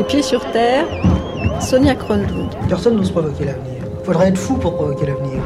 Pieds sur terre, Sonia Kronlund. Personne n'ose provoquer l'avenir. Il faudrait être fou pour provoquer l'avenir.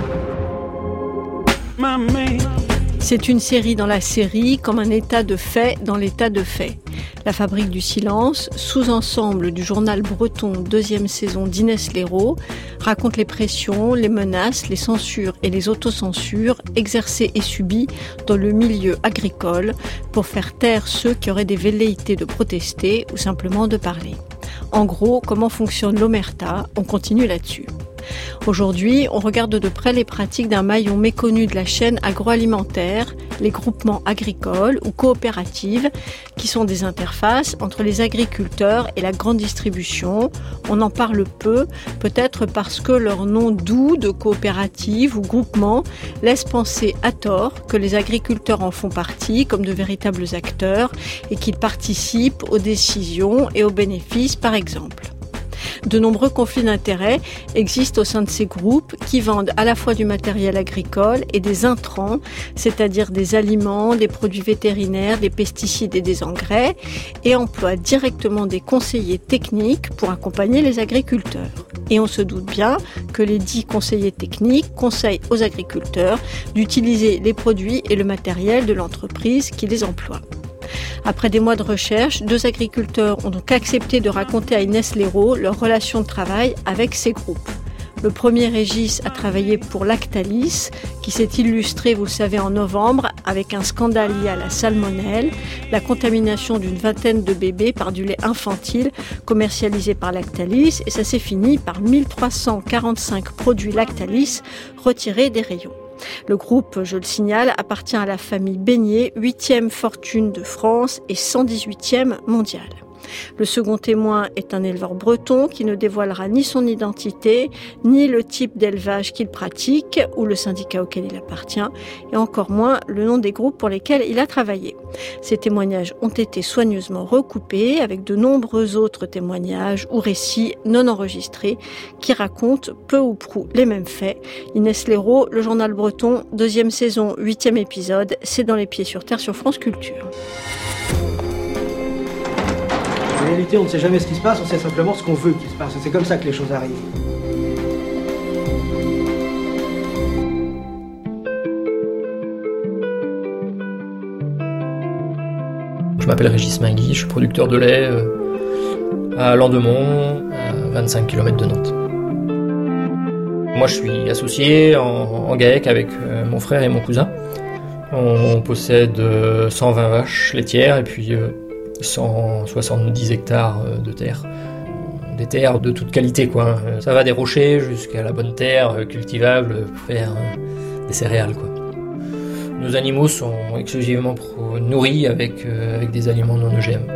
C'est une série dans la série, comme un état de fait dans l'état de fait. La Fabrique du silence, sous-ensemble du journal breton deuxième saison d'Inès Léraud, raconte les pressions, les menaces, les censures et les autocensures exercées et subies dans le milieu agricole pour faire taire ceux qui auraient des velléités de protester ou simplement de parler. En gros, comment fonctionne l'omerta? On continue là-dessus. Aujourd'hui, on regarde de près les pratiques d'un maillon méconnu de la chaîne agroalimentaire, les groupements agricoles ou coopératives, qui sont des interfaces entre les agriculteurs et la grande distribution. On en parle peu, peut-être parce que leur nom doux de coopérative ou groupement laisse penser à tort que les agriculteurs en font partie comme de véritables acteurs et qu'ils participent aux décisions et aux bénéfices, par exemple. De nombreux conflits d'intérêts existent au sein de ces groupes qui vendent à la fois du matériel agricole et des intrants, c'est-à-dire des aliments, des produits vétérinaires, des pesticides et des engrais, et emploient directement des conseillers techniques pour accompagner les agriculteurs. Et on se doute bien que les dits conseillers techniques conseillent aux agriculteurs d'utiliser les produits et le matériel de l'entreprise qui les emploie. Après des mois de recherche, 2 agriculteurs ont donc accepté de raconter à Inès Léraud leur relation de travail avec ces groupes. Le premier, Régis, a travaillé pour Lactalis, qui s'est illustré, vous le savez, en novembre, avec un scandale lié à la salmonelle, la contamination d'une vingtaine de bébés par du lait infantile commercialisé par Lactalis, et ça s'est fini par 1345 produits Lactalis retirés des rayons. Le groupe, je le signale, appartient à la famille Beignet, 8e fortune de France et 118e mondiale. Le second témoin est un éleveur breton qui ne dévoilera ni son identité, ni le type d'élevage qu'il pratique ou le syndicat auquel il appartient, et encore moins le nom des groupes pour lesquels il a travaillé. Ces témoignages ont été soigneusement recoupés avec de nombreux autres témoignages ou récits non enregistrés qui racontent peu ou prou les mêmes faits. Inès Léraud, le journal breton, 2e saison, 8e épisode, c'est dans les Pieds sur terre sur France Culture. En réalité, on ne sait jamais ce qui se passe, on sait simplement ce qu'on veut qu'il se passe. C'est comme ça que les choses arrivent. Je m'appelle Régis Mingui, je suis producteur de lait à Landemont, à 25 km de Nantes. Moi, je suis associé en GAEC avec mon frère et mon cousin. On possède 120 vaches laitières et puis 170 hectares de terre. Des terres de toute qualité, quoi. Ça va des rochers jusqu'à la bonne terre cultivable pour faire des céréales, quoi. Nos animaux sont exclusivement nourris avec des aliments non OGM.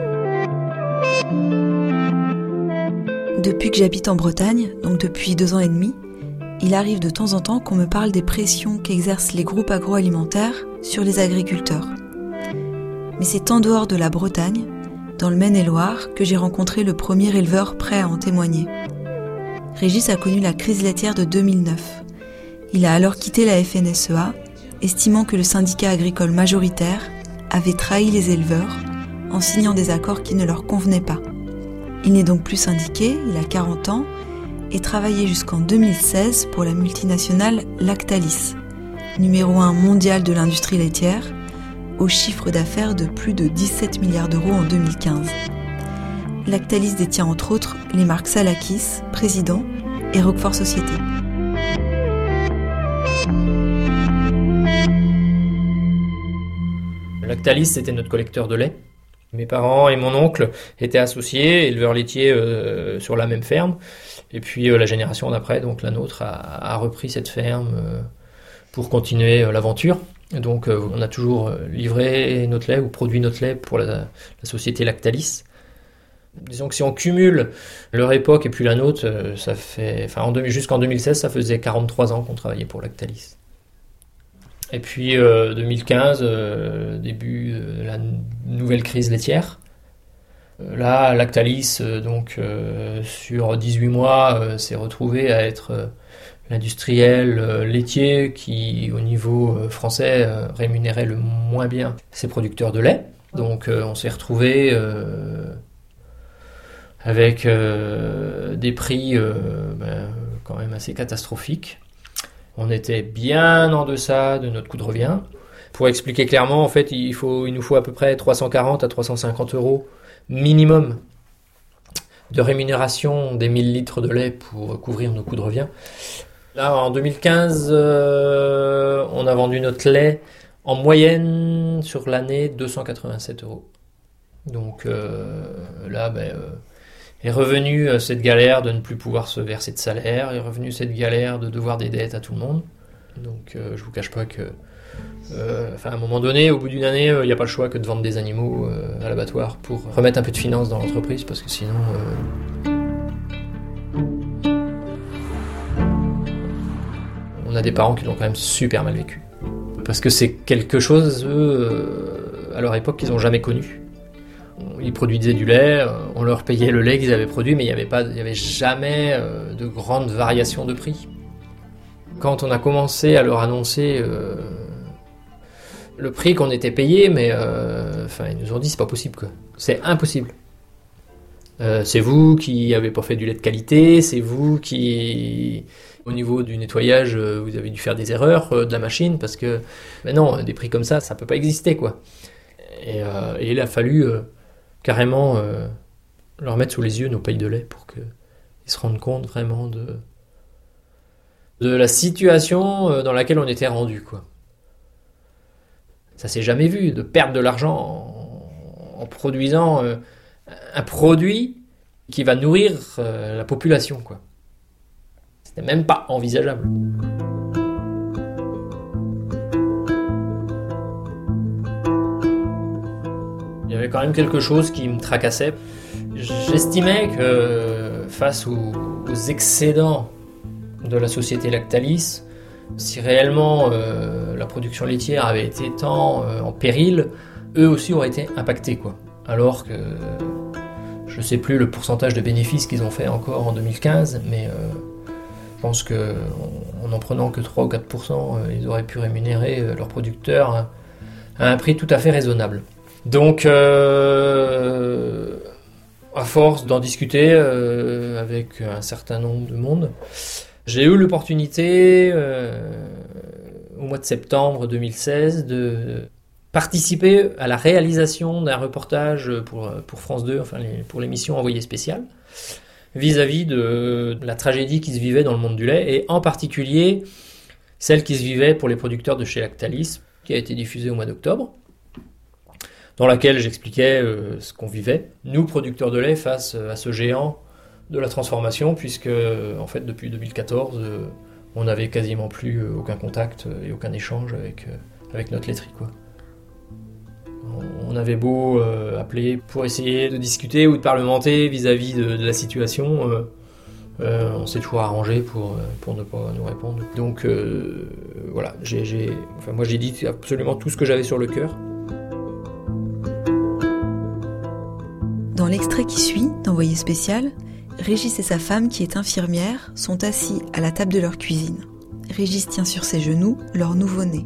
Depuis que j'habite en Bretagne, donc depuis 2 ans et demi, il arrive de temps en temps qu'on me parle des pressions qu'exercent les groupes agroalimentaires sur les agriculteurs. Mais c'est en dehors de la Bretagne, dans le Maine-et-Loire, que j'ai rencontré le premier éleveur prêt à en témoigner. Régis a connu la crise laitière de 2009. Il a alors quitté la FNSEA, estimant que le syndicat agricole majoritaire avait trahi les éleveurs en signant des accords qui ne leur convenaient pas. Il n'est donc plus syndiqué, il a 40 ans, et travaillait jusqu'en 2016 pour la multinationale Lactalis, numéro 1 mondial de l'industrie laitière, au chiffre d'affaires de plus de 17 milliards d'euros en 2015. Lactalis détient entre autres les marques Salakis, Président et Roquefort Société. Lactalis, c'était notre collecteur de lait. Mes parents et mon oncle étaient associés, éleveurs laitiers sur la même ferme. Et puis la génération d'après, donc la nôtre, a repris cette ferme pour continuer l'aventure. Donc on a toujours livré notre lait ou produit notre lait pour la société Lactalis. Disons que si on cumule leur époque et puis la nôtre, ça fait, jusqu'en 2016, ça faisait 43 ans qu'on travaillait pour Lactalis. Et puis 2015, début de la nouvelle crise laitière. Là, Lactalis, sur 18 mois, s'est retrouvé à être l'industriel laitier qui, au niveau français, rémunérait le moins bien ses producteurs de lait. Donc on s'est retrouvé avec des prix quand même assez catastrophiques. On était bien en deçà de notre coût de revient. Pour expliquer clairement, en fait, il nous faut à peu près 340 à 350 euros minimum de rémunération des 1000 litres de lait pour couvrir nos coûts de revient. Là, en 2015, on a vendu notre lait en moyenne sur l'année 287 euros. Donc là, est revenue cette galère de ne plus pouvoir se verser de salaire, est revenue cette galère de devoir des dettes à tout le monde. Donc je vous cache pas que, à un moment donné, au bout d'une année, il n'y a pas le choix que de vendre des animaux à l'abattoir pour remettre un peu de finances dans l'entreprise, parce que sinon... On a des parents qui l'ont quand même super mal vécu. Parce que c'est quelque chose, eux, à leur époque, qu'ils n'ont jamais connu. Ils produisaient du lait, on leur payait le lait qu'ils avaient produit, mais il n'y avait jamais de grandes variations de prix. Quand on a commencé à leur annoncer le prix qu'on était payé, mais ils nous ont dit c'est pas possible, quoi. C'est impossible. C'est vous qui n'avez pas fait du lait de qualité, c'est vous qui... Au niveau du nettoyage, vous avez dû faire des erreurs de la machine, parce que non, des prix comme ça peut pas exister, quoi. Et il a fallu carrément leur mettre sous les yeux nos payes de lait pour qu'ils se rendent compte vraiment de la situation dans laquelle on était rendu, quoi. Ça s'est jamais vu, de perdre de l'argent en produisant un produit qui va nourrir la population, quoi. C'était même pas envisageable. Il y avait quand même quelque chose qui me tracassait. J'estimais que face aux excédents de la société Lactalis, si réellement la production laitière avait été tant en péril, eux aussi auraient été impactés, quoi. Alors que je sais plus le pourcentage de bénéfices qu'ils ont fait encore en 2015, mais je pense qu'en en prenant que 3 ou 4%, ils auraient pu rémunérer leurs producteurs à un prix tout à fait raisonnable. Donc, à force d'en discuter avec un certain nombre de monde, j'ai eu l'opportunité, au mois de septembre 2016, de participer à la réalisation d'un reportage pour France 2, pour l'émission Envoyé spécial, vis-à-vis de la tragédie qui se vivait dans le monde du lait, et en particulier celle qui se vivait pour les producteurs de chez Lactalis, qui a été diffusée au mois d'octobre, dans laquelle j'expliquais ce qu'on vivait, nous producteurs de lait, face à ce géant de la transformation, puisque en fait depuis 2014, on n'avait quasiment plus aucun contact et aucun échange avec notre laiterie, quoi. On avait beau appeler pour essayer de discuter ou de parlementer vis-à-vis de la situation, on s'est toujours arrangé pour ne pas nous répondre. Donc voilà, moi j'ai dit absolument tout ce que j'avais sur le cœur. Dans l'extrait qui suit d'Envoyé spécial, Régis et sa femme, qui est infirmière, sont assis à la table de leur cuisine. Régis tient sur ses genoux leur nouveau-né.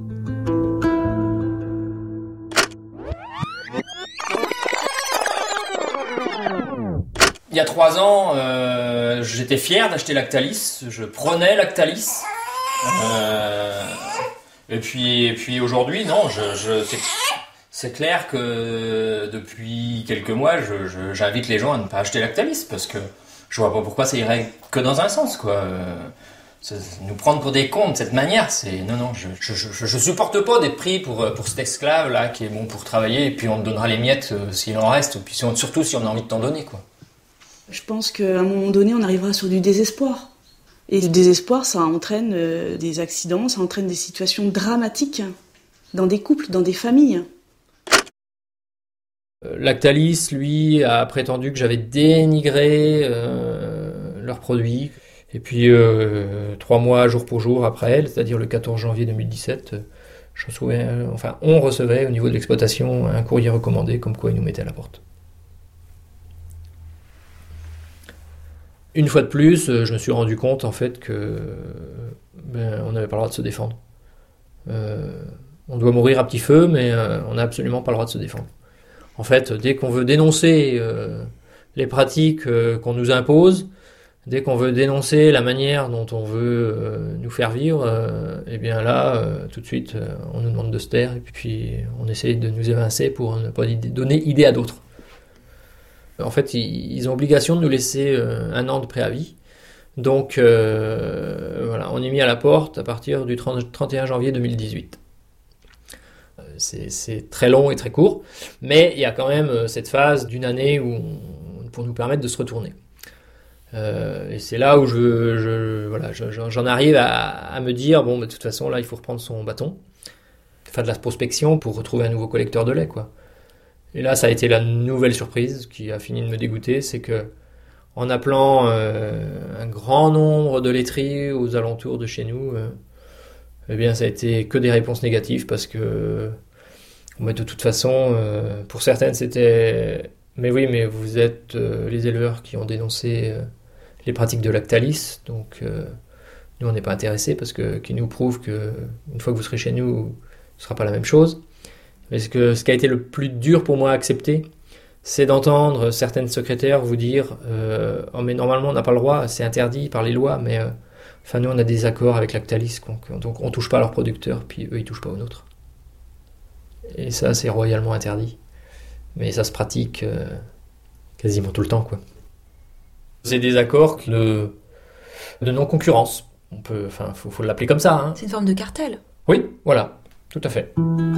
Il y a 3 ans, j'étais fier d'acheter Lactalis, je prenais Lactalis. Et puis aujourd'hui, non, c'est clair que depuis quelques mois, j'invite les gens à ne pas acheter Lactalis, parce que je vois pas pourquoi ça irait que dans un sens, quoi. Nous prendre pour des cons de cette manière, non, je supporte pas d'être pris pour cet esclave là qui est bon pour travailler, et puis on te donnera les miettes s'il en reste, et puis surtout si on a envie de t'en donner, quoi. Je pense qu'à un moment donné, on arrivera sur du désespoir. Et le désespoir, ça entraîne des accidents, ça entraîne des situations dramatiques dans des couples, dans des familles. Lactalis, lui, a prétendu que j'avais dénigré leurs produits. Et puis, 3 mois, jour pour jour après, c'est-à-dire le 14 janvier 2017, on recevait au niveau de l'exploitation un courrier recommandé comme quoi ils nous mettaient à la porte. Une fois de plus, je me suis rendu compte en fait que on n'avait pas le droit de se défendre. On doit mourir à petit feu, mais on n'a absolument pas le droit de se défendre. En fait, dès qu'on veut dénoncer les pratiques qu'on nous impose. Dès qu'on veut dénoncer la manière dont on veut nous faire vivre, et bien là, tout de suite, on nous demande de se taire et puis on essaye de nous évincer pour ne pas donner idée à d'autres. En fait, ils ont obligation de nous laisser 1 an de préavis. Donc, voilà, on est mis à la porte à partir du 31 janvier 2018. C'est très long et très court, mais il y a quand même cette phase d'1 année pour nous permettre de se retourner. Et c'est là où j'en arrive à me dire, bon, de toute façon, là, il faut reprendre son bâton, faire de la prospection pour retrouver un nouveau collecteur de lait, quoi. Et là, ça a été la nouvelle surprise qui a fini de me dégoûter, c'est que en appelant un grand nombre de laiteries aux alentours de chez nous, eh bien, ça a été que des réponses négatives parce que, de toute façon, pour certaines, c'était « Mais oui, mais vous êtes les éleveurs qui ont dénoncé les pratiques de Lactalis, donc nous, on n'est pas intéressés parce que qui nous prouve qu'une fois que vous serez chez nous, ce ne sera pas la même chose. » Mais ce qui a été le plus dur pour moi à accepter, c'est d'entendre certaines secrétaires vous dire « Oh, mais normalement, on n'a pas le droit, c'est interdit par les lois, mais nous, on a des accords avec Lactalis, donc on ne touche pas à leurs producteurs, puis eux, ils ne touchent pas aux nôtres. » Et ça, c'est royalement interdit. Mais ça se pratique quasiment tout le temps, quoi. C'est des accords de non-concurrence. Faut l'appeler comme ça. Hein. C'est une forme de cartel. Oui, voilà, tout à fait.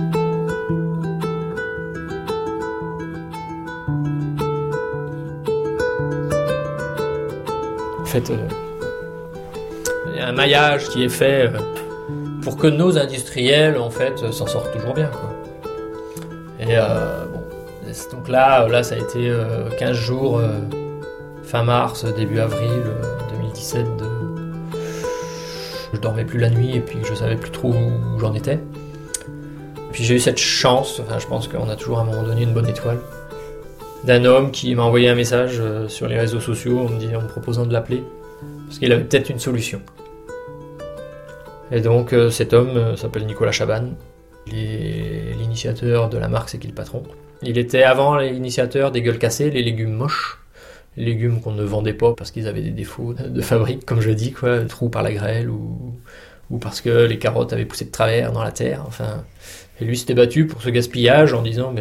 En fait, il y a un maillage qui est fait pour que nos industriels, en fait, s'en sortent toujours bien, quoi. Et donc là, ça a été 15 jours, fin mars, début avril 2017. Je dormais plus la nuit et puis je savais plus trop où j'en étais. Puis j'ai eu cette chance, je pense qu'on a toujours à un moment donné une bonne étoile, d'un homme qui m'a envoyé un message sur les réseaux sociaux en me proposant de l'appeler, parce qu'il avait peut-être une solution. Et donc cet homme s'appelle Nicolas Chaban. Il est l'initiateur de la marque C'est qui le patron. Il était avant l'initiateur des gueules cassées, les légumes moches. Les légumes qu'on ne vendait pas parce qu'ils avaient des défauts de fabrique, comme je dis, quoi, trous par la grêle ou parce que les carottes avaient poussé de travers dans la terre. Et lui s'était battu pour ce gaspillage en disant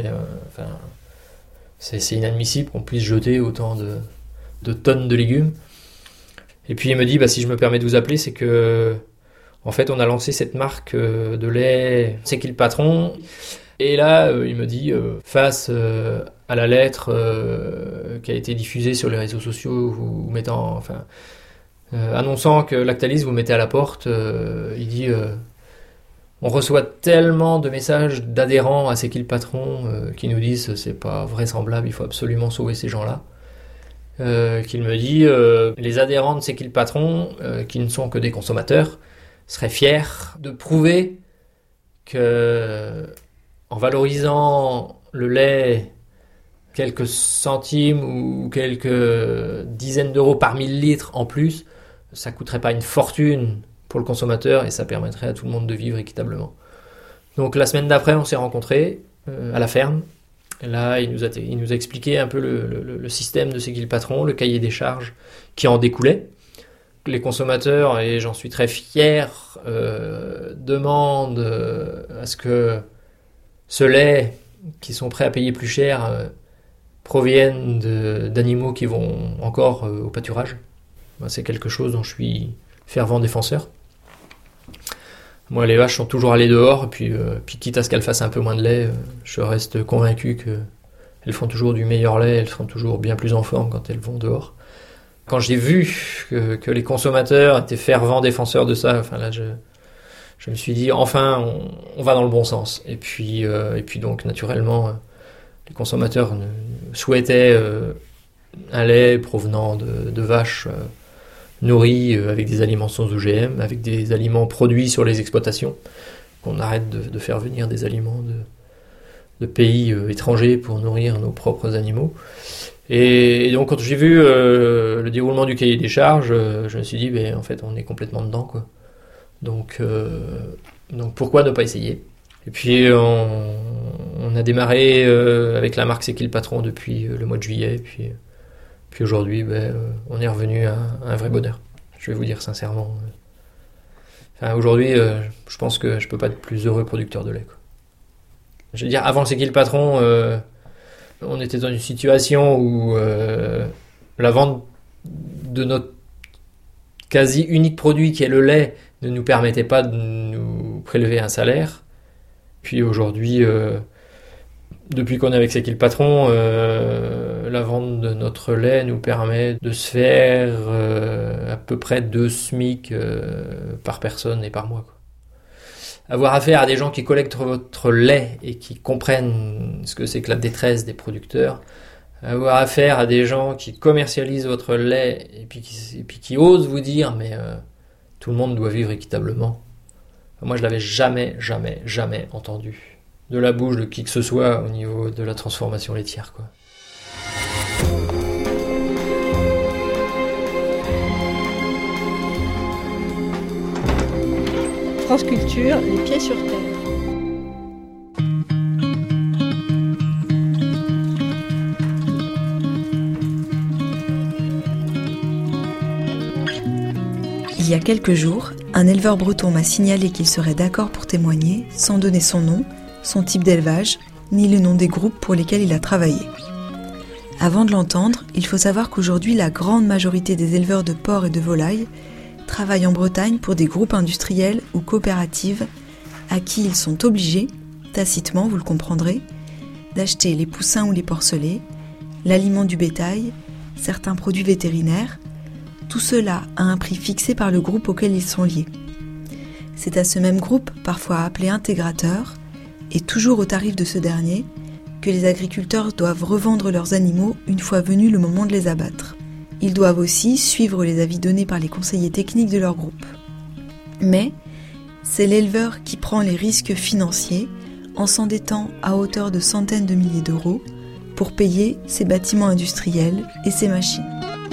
c'est inadmissible qu'on puisse jeter autant de tonnes de légumes. Et puis il me dit si je me permets de vous appeler, c'est que en fait, on a lancé cette marque de lait, C'est qui le patron. Et là, il me dit, face à la lettre qui a été diffusée sur les réseaux sociaux, annonçant que Lactalis vous mettez à la porte, il dit, on reçoit tellement de messages d'adhérents à C'est qui le patron qui nous disent c'est pas vraisemblable, il faut absolument sauver ces gens-là. Qu'il me dit, les adhérents de C'est qui le patron, qui ne sont que des consommateurs, serait fier de prouver que, en valorisant le lait quelques centimes ou quelques dizaines d'euros par 1000 litres en plus, ça coûterait pas une fortune pour le consommateur et ça permettrait à tout le monde de vivre équitablement. Donc la semaine d'après, on s'est rencontrés à la ferme. Et là, il nous a expliqué un peu le système de C'est qui le patron, le cahier des charges qui en découlait. Les consommateurs, et j'en suis très fier, demandent à ce que ce lait, qu'ils sont prêts à payer plus cher, provienne d'animaux qui vont encore au pâturage. C'est quelque chose dont je suis fervent défenseur. Moi, les vaches sont toujours allées dehors, puis quitte à ce qu'elles fassent un peu moins de lait, je reste convaincu qu'elles font toujours du meilleur lait, elles seront toujours bien plus en forme quand elles vont dehors. Quand j'ai vu que les consommateurs étaient fervents défenseurs de ça, là, je me suis dit, enfin, on va dans le bon sens. Et puis donc, naturellement, les consommateurs souhaitaient un lait provenant de vaches nourries avec des aliments sans OGM, avec des aliments produits sur les exploitations, qu'on arrête de faire venir des aliments de pays étrangers pour nourrir nos propres animaux. Et donc quand j'ai vu le déroulement du cahier des charges, je me suis dit, en fait, on est complètement dedans, quoi. Donc pourquoi ne pas essayer ? Et puis on a démarré avec la marque C'est qui le patron depuis le mois de juillet. Et puis Puis aujourd'hui, on est revenu à un vrai bonheur. Je vais vous dire sincèrement. Aujourd'hui, je pense que je peux pas être plus heureux producteur de lait, quoi. Je veux dire, avant C'est qui le patron, on était dans une situation où la vente de notre quasi unique produit qui est le lait ne nous permettait pas de nous prélever un salaire. Puis aujourd'hui, depuis qu'on est avec C'est qui le patron, la vente de notre lait nous permet de se faire à peu près 2 SMIC par personne et par mois, quoi. Avoir affaire à des gens qui collectent votre lait et qui comprennent ce que c'est que la détresse des producteurs, avoir affaire à des gens qui commercialisent votre lait et puis qui osent vous dire mais tout le monde doit vivre équitablement. Moi, je l'avais jamais entendu de la bouche de qui que ce soit au niveau de la transformation laitière, quoi. France Culture, les pieds sur terre. Il y a quelques jours, un éleveur breton m'a signalé qu'il serait d'accord pour témoigner, sans donner son nom, son type d'élevage, ni le nom des groupes pour lesquels il a travaillé. Avant de l'entendre, il faut savoir qu'aujourd'hui, la grande majorité des éleveurs de porcs et de volailles travaillent en Bretagne pour des groupes industriels ou coopératives à qui ils sont obligés, tacitement, vous le comprendrez, d'acheter les poussins ou les porcelets, l'aliment du bétail, certains produits vétérinaires, tout cela à un prix fixé par le groupe auquel ils sont liés. C'est à ce même groupe, parfois appelé intégrateur, et toujours au tarif de ce dernier, que les agriculteurs doivent revendre leurs animaux une fois venu le moment de les abattre. Ils doivent aussi suivre les avis donnés par les conseillers techniques de leur groupe. Mais c'est l'éleveur qui prend les risques financiers en s'endettant à hauteur de centaines de milliers d'euros pour payer ses bâtiments industriels et ses machines.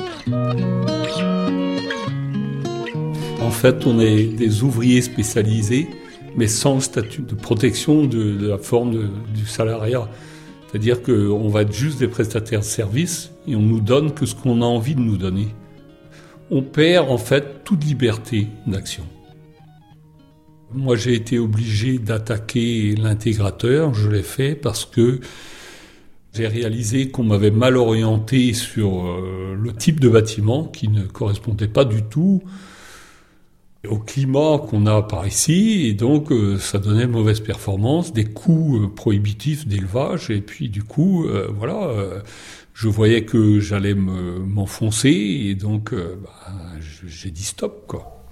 En fait, on est des ouvriers spécialisés, mais sans le statut de protection de la forme du salariat. C'est-à-dire qu'on va être juste des prestataires de services et on nous donne que ce qu'on a envie de nous donner. On perd en fait toute liberté d'action. Moi, j'ai été obligé d'attaquer l'intégrateur. Je l'ai fait parce que j'ai réalisé qu'on m'avait mal orienté sur le type de bâtiment qui ne correspondait pas du tout au climat qu'on a par ici, et donc ça donnait mauvaise performance, des coûts prohibitifs d'élevage, et puis du coup, je voyais que j'allais m'enfoncer, et donc j'ai dit stop, quoi.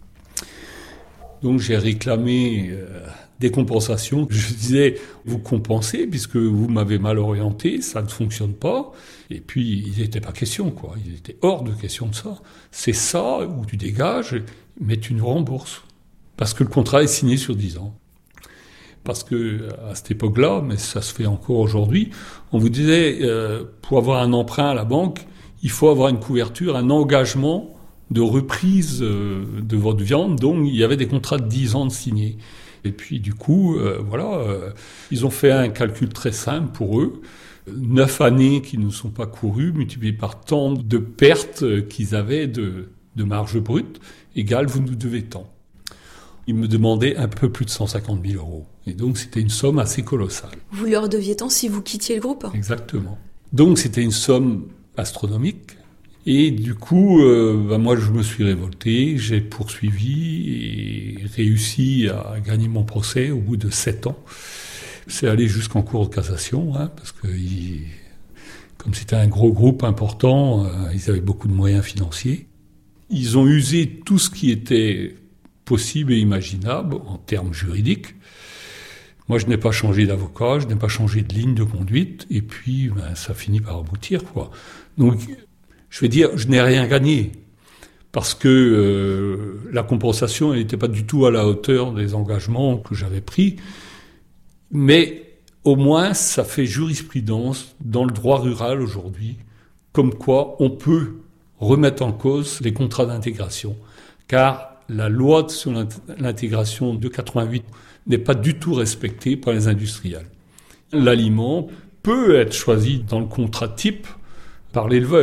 Donc j'ai réclamé des compensations. Je disais, vous compensez, puisque vous m'avez mal orienté, ça ne fonctionne pas. Et puis, il n'était pas question, quoi. Il était hors de question de ça. C'est ça, où tu dégages, mais tu nous rembourses. Parce que le contrat est signé sur 10 ans. Parce que, à cette époque-là, mais ça se fait encore aujourd'hui, on vous disait, pour avoir un emprunt à la banque, il faut avoir une couverture, un engagement de reprise de votre viande. Donc, il y avait des contrats de 10 ans de signés. Et puis, du coup, ils ont fait un calcul très simple pour eux. 9 années qui ne sont pas courues, multipliées par tant de pertes qu'ils avaient de marge brute, égale vous nous devez tant. Ils me demandaient un peu plus de 150 000 euros. Et donc, c'était une somme assez colossale. Vous leur deviez tant si vous quittiez le groupe ? Exactement. Donc, c'était une somme astronomique. Et du coup, moi, je me suis révolté, j'ai poursuivi et réussi à gagner mon procès au bout de 7 ans. C'est allé jusqu'en cour de cassation, parce que comme c'était un gros groupe important, ils avaient beaucoup de moyens financiers. Ils ont usé tout ce qui était possible et imaginable en termes juridiques. Moi, je n'ai pas changé d'avocat, je n'ai pas changé de ligne de conduite, et puis ça finit par aboutir, quoi. Donc, je vais dire, je n'ai rien gagné, parce que la compensation n'était pas du tout à la hauteur des engagements que j'avais pris. Mais au moins, ça fait jurisprudence dans le droit rural aujourd'hui, comme quoi on peut remettre en cause les contrats d'intégration. Car la loi sur l'intégration de 88 n'est pas du tout respectée par les industriels. L'aliment peut être choisi dans le contrat type par l'éleveur.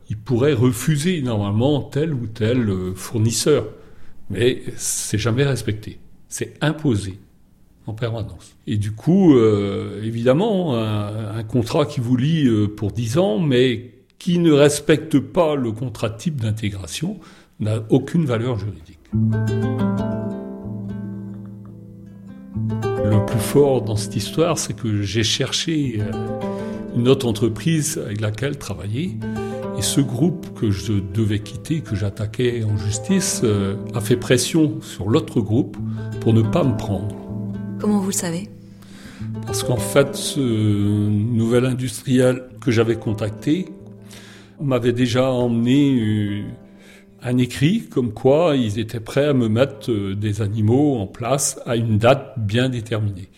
ils pourraient refuser normalement tel ou tel fournisseur. Mais c'est jamais respecté. C'est imposé en permanence. Et du coup, évidemment, un contrat qui vous lie pour 10 ans, mais qui ne respecte pas le contrat type d'intégration, n'a aucune valeur juridique. Le plus fort dans cette histoire, c'est que j'ai cherché une autre entreprise avec laquelle travailler. Et ce groupe que je devais quitter, que j'attaquais en justice, a fait pression sur l'autre groupe pour ne pas me prendre. Comment vous le savez ? Parce qu'en fait, ce nouvel industriel que j'avais contacté m'avait déjà emmené un écrit comme quoi ils étaient prêts à me mettre des animaux en place à une date bien déterminée.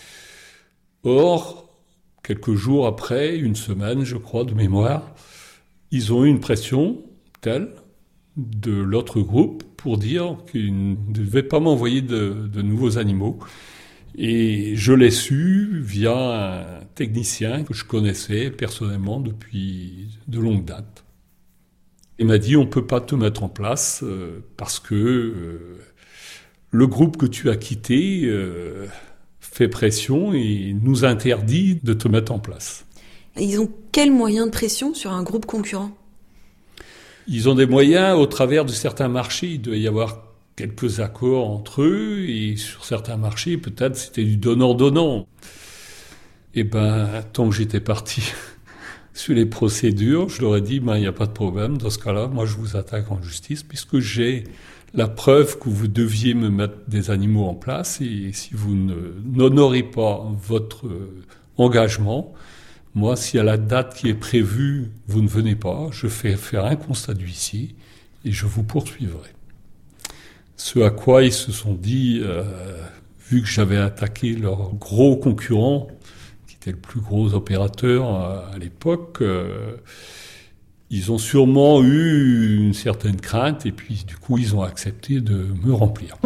Or, quelques jours après, une semaine, je crois, de mémoire, ils ont eu une pression telle de l'autre groupe pour dire qu'ils ne devaient pas m'envoyer de nouveaux animaux. Et je l'ai su via un technicien que je connaissais personnellement depuis de longue date. Il m'a dit, on ne peut pas te mettre en place parce que le groupe que tu as quitté fait pression et nous interdit de te mettre en place. Ils ont quels moyens de pression sur un groupe concurrent ? Ils ont des moyens au travers de certains marchés. Il doit y avoir quelques accords entre eux et sur certains marchés, peut-être c'était du donnant-donnant. Et tant que j'étais parti sur les procédures, je leur ai dit, il n'y a pas de problème. Dans ce cas-là, moi, je vous attaque en justice puisque j'ai la preuve que vous deviez me mettre des animaux en place et si vous n'honorez pas votre engagement, moi, si à la date qui est prévue, vous ne venez pas, je fais faire un constat d'huissier et je vous poursuivrai. Ce à quoi ils se sont dit, vu que j'avais attaqué leur gros concurrent, qui était le plus gros opérateur à l'époque, ils ont sûrement eu une certaine crainte et puis du coup ils ont accepté de me remplir.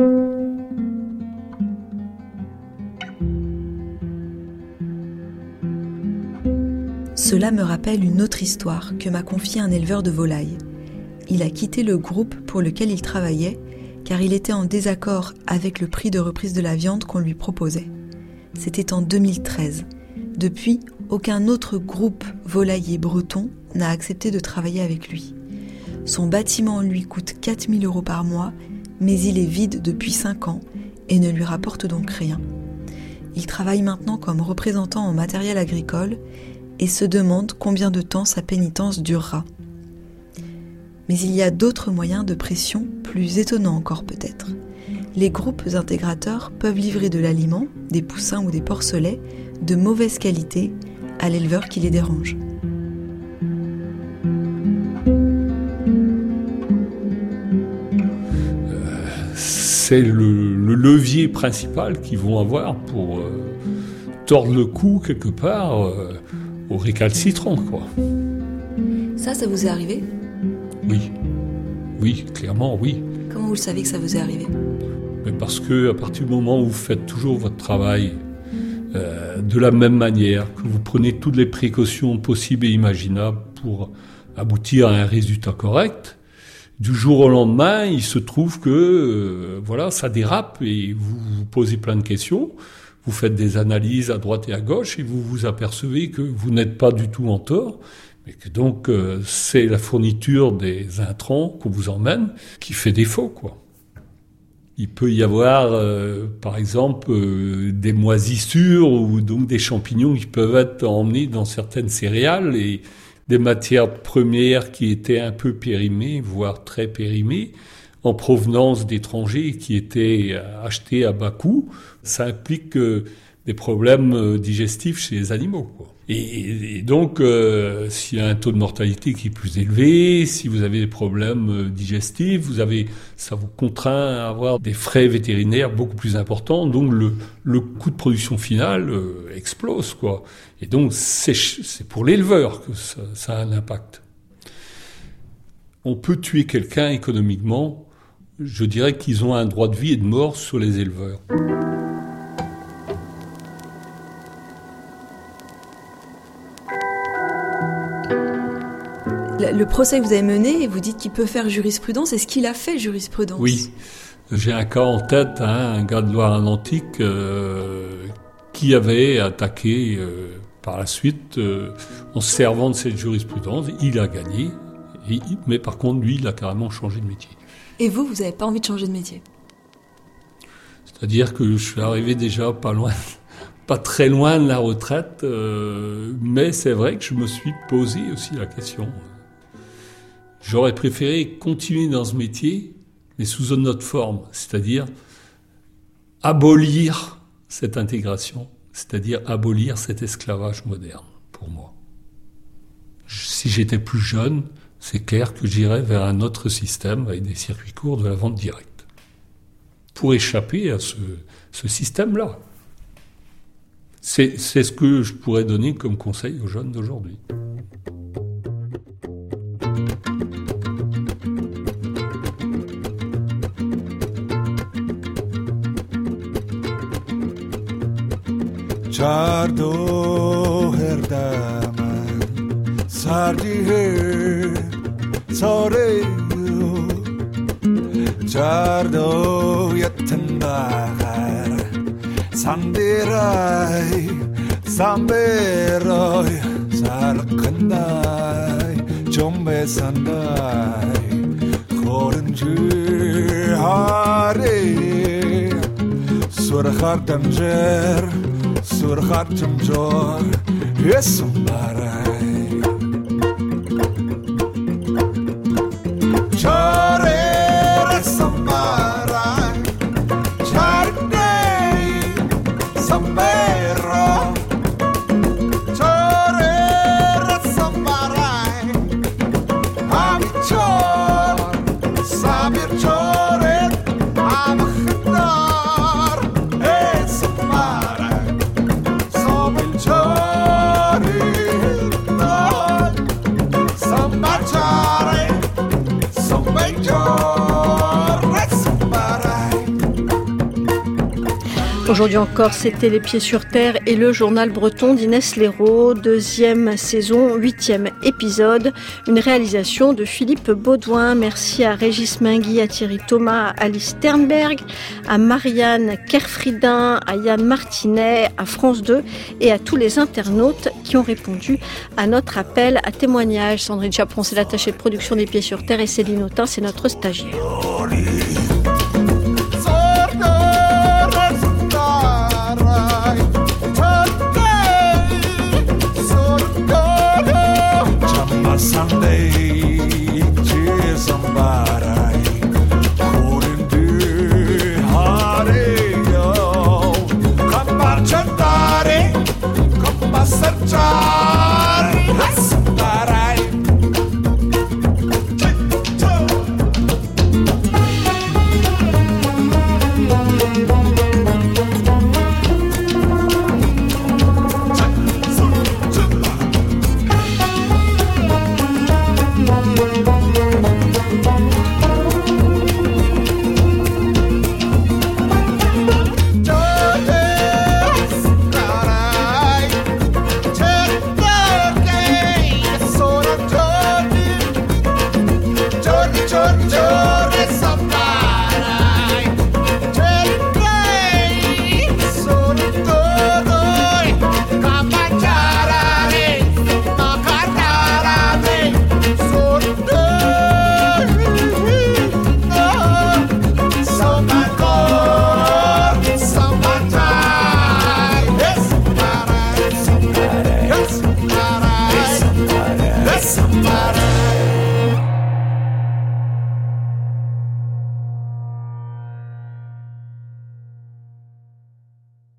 Cela me rappelle une autre histoire que m'a confiée un éleveur de volailles. Il a quitté le groupe pour lequel il travaillait car il était en désaccord avec le prix de reprise de la viande qu'on lui proposait. C'était en 2013. Depuis, aucun autre groupe volailler breton n'a accepté de travailler avec lui. Son bâtiment lui coûte 4 000 € par mois, mais il est vide depuis 5 ans et ne lui rapporte donc rien. Il travaille maintenant comme représentant en matériel agricole et se demande combien de temps sa pénitence durera. Mais il y a d'autres moyens de pression, plus étonnants encore peut-être. Les groupes intégrateurs peuvent livrer de l'aliment, des poussins ou des porcelets, de mauvaise qualité à l'éleveur qui les dérange. C'est le levier principal qu'ils vont avoir pour tordre le cou quelque part aux récalcitrants, quoi. Ça vous est arrivé ? Oui, clairement, oui. Comment vous le savez que ça vous est arrivé ? Mais parce que à partir du moment où vous faites toujours votre travail de la même manière, que vous prenez toutes les précautions possibles et imaginables pour aboutir à un résultat correct, du jour au lendemain, il se trouve que ça dérape et vous vous posez plein de questions, vous faites des analyses à droite et à gauche et vous vous apercevez que vous n'êtes pas du tout en tort, mais que donc c'est la fourniture des intrants qu'on vous emmène qui fait défaut, quoi. Il peut y avoir, par exemple, des moisissures ou donc des champignons qui peuvent être emmenés dans certaines céréales et des matières premières qui étaient un peu périmées, voire très périmées, en provenance d'étrangers qui étaient achetés à bas coût. Ça implique des problèmes digestifs chez les animaux, quoi. Et donc, s'il y a un taux de mortalité qui est plus élevé, si vous avez des problèmes digestifs, ça vous contraint à avoir des frais vétérinaires beaucoup plus importants. Donc, le coût de production final explose, quoi. Et donc, c'est pour l'éleveur que ça a un impact. On peut tuer quelqu'un économiquement. Je dirais qu'ils ont un droit de vie et de mort sur les éleveurs. Le procès que vous avez mené, vous dites qu'il peut faire jurisprudence. Est-ce qu'il a fait jurisprudence ? Oui. J'ai un cas en tête, un gars de Loire-Atlantique qui avait attaqué par la suite en se servant de cette jurisprudence. Il a gagné, mais par contre, lui, il a carrément changé de métier. Et vous n'avez pas envie de changer de métier ? C'est-à-dire que je suis arrivé déjà pas très loin de la retraite, mais c'est vrai que je me suis posé aussi la question. J'aurais préféré continuer dans ce métier, mais sous une autre forme, c'est-à-dire abolir cette intégration, c'est-à-dire abolir cet esclavage moderne, pour moi. Si j'étais plus jeune, c'est clair que j'irais vers un autre système avec des circuits courts de la vente directe, pour échapper à ce système-là. C'est ce que je pourrais donner comme conseil aux jeunes d'aujourd'hui. Chardo herdaman sardi her soreyo Chardo yatandagar sambirai samberoy sarkanday jombe sandai koranjir hare surkhar danger surkhat jamjor esumbarai chore esumbarai charnei sambero chore esumbarai amichor sabir chore amkhdar esumbarai Aujourd'hui encore, c'était Les Pieds sur Terre et le journal breton d'Inès Léraud, 2e saison, 8e épisode, une réalisation de Philippe Baudouin. Merci à Régis Mingui, à Thierry Thomas, à Alice Sternberg, à Marianne Kerfridin, à Yann Martinet, à France 2 et à tous les internautes qui ont répondu à notre appel à témoignages. Sandrine Chaperon, c'est l'attachée de production des Pieds sur Terre et Céline Autain, c'est notre stagiaire.